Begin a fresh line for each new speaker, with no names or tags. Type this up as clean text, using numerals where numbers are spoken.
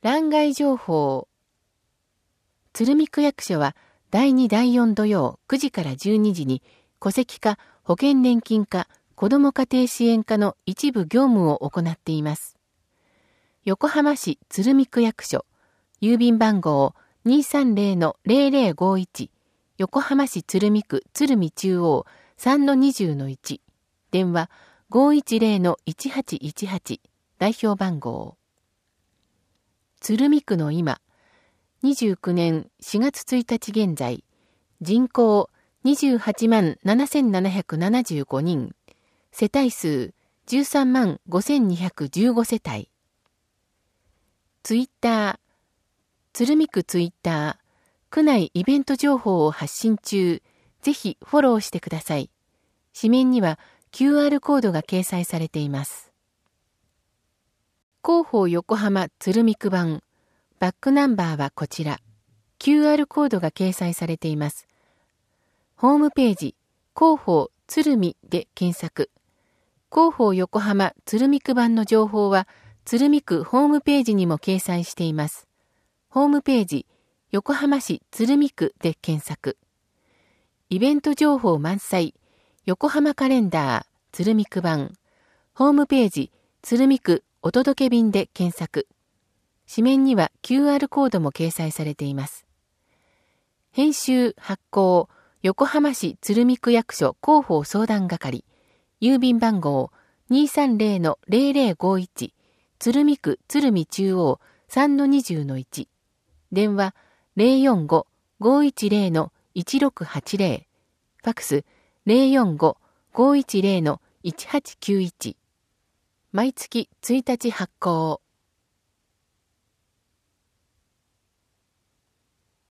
欄外情報。鶴見区役所は第2第4土曜9時から12時に戸籍課、保険年金課、子ども家庭支援課の一部業務を行っています。横浜市鶴見区役所、郵便番号 230-0051、横浜市鶴見区鶴見中央 3-20-1、電話 510-1818、代表番号。鶴見区の今、29年4月1日現在、人口28万7775人、世帯数13万5215世帯。ツイッター、鶴見区ツイッター、区内イベント情報を発信中、ぜひフォローしてください。紙面には QR コードが掲載されています。広報横浜鶴見区版、バックナンバーはこちら。QR コードが掲載されています。ホームページ、広報鶴見で検索。広報横浜鶴見区版の情報は、鶴見区ホームページにも掲載しています。ホームページ、横浜市鶴見区で検索。イベント情報満載、横浜カレンダー鶴見区版。ホームページ、鶴見区お届け便で検索。紙面には QR コードも掲載されています。編集発行、横浜市鶴見区役所広報相談係、郵便番号 230-0051、鶴見区鶴見中央 3-20-1、電話 045-510-1680、ファクス 045-510-1891、毎月1日発行。